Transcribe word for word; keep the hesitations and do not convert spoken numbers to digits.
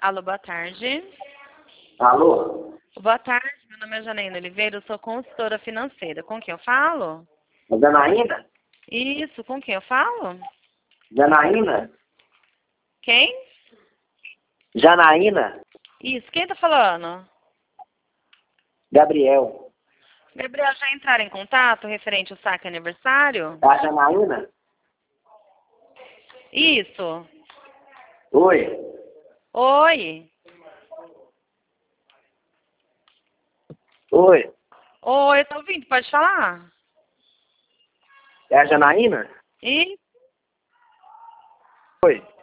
Alô, boa tarde. Alô? Boa tarde, meu nome é Janaína Oliveira, eu sou consultora financeira. Com quem eu falo? Janaína? Isso, com quem eu falo? Janaína? Quem? Janaína? Isso, quem tá falando? Gabriel. Gabriel, já entraram em contato referente ao saque aniversário? É a Janaína? Isso. Oi. Oi. Oi. Oi, tá ouvindo? Pode falar? É a Janaína? E Oi.